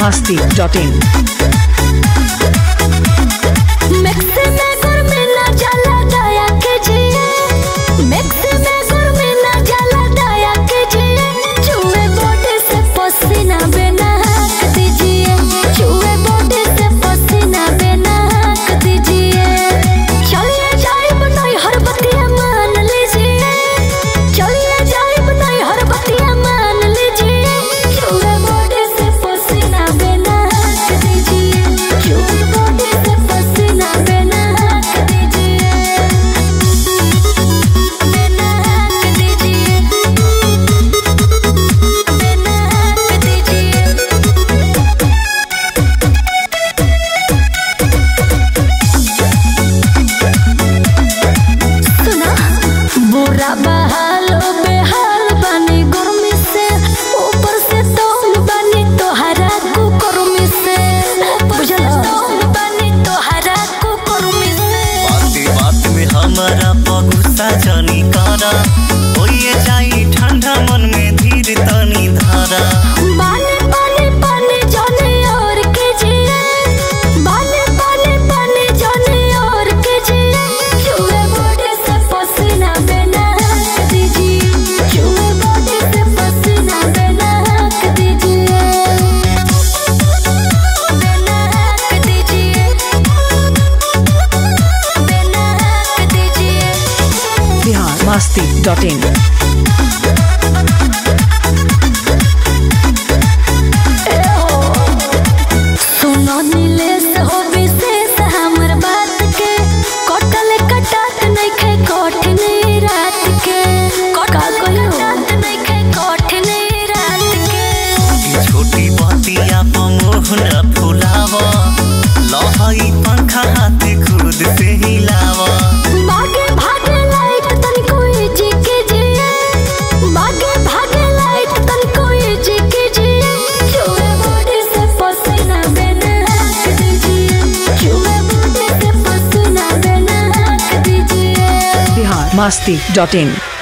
biharmasti.in ठंडा मन में धीर तनी धारा पानी पानी पानी जाने और के जिए पानी पानी पानी जाने और के जिए चूहे बॉडी से पसीना बना दीजिए चूहे बॉडी से पसीना बना दीजिए बना दीजिए biharmasti.in लहई पंखा हाथ खुद से हिलावा भागे भागे लाइट तन कोई जी के जिए भागे भागे लाइट तन कोई जी के जिए चूहे बॉडी से पसीना बना दीजिए चूहे बॉडी से पसीना बना दीजिए biharmasti.in